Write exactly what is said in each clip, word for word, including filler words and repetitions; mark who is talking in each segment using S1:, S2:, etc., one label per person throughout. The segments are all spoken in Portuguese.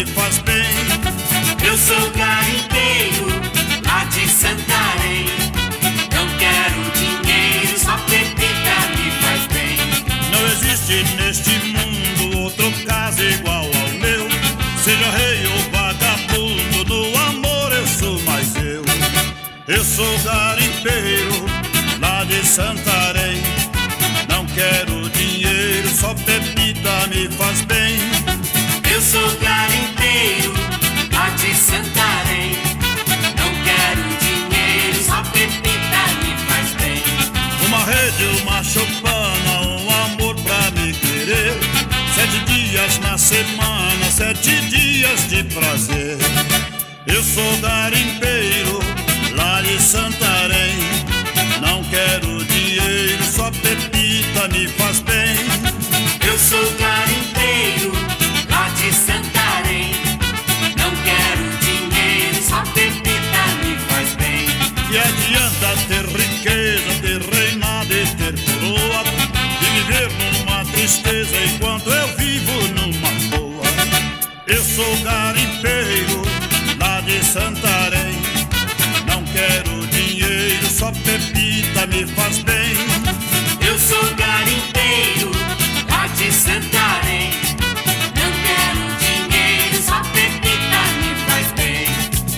S1: faz bem.
S2: Eu sou garimpeiro lá de Santarém. Não quero dinheiro, só pepita me faz bem.
S1: Não existe neste mundo outro caso igual ao meu. Seja rei ou vagabundo, no amor eu sou mais eu. Eu sou garimpeiro lá de Santarém. Não quero dinheiro, só pepita me faz bem.
S2: Eu sou garimpeiro lá de Santarém. Não quero dinheiro, só pepita me faz bem.
S1: Uma rede, uma choupana, um amor pra me querer. Sete dias na semana, sete dias de prazer. Eu sou garimpeiro lá de Santarém. Não quero dinheiro, só pepita me faz bem.
S2: Eu sou garimpeiro lá de Santarém. Não quero dinheiro, só pepita me faz bem.
S1: Que adianta ter riqueza, ter reinado e ter coroa, e viver numa tristeza enquanto eu vivo numa boa. Eu sou garimpeiro lá de Santarém. Não quero dinheiro, só pepita me faz bem.
S2: Eu sou garimpeiro lá de Santarém. Não quero dinheiro, só pepita me faz bem.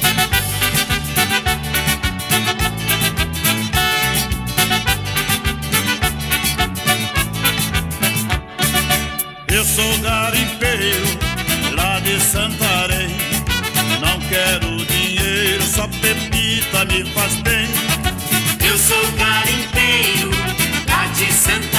S1: Eu sou garimpeiro lá de Santarém. Não quero dinheiro, só pepita me faz bem.
S2: Eu sou garimpeiro lá de Santarém.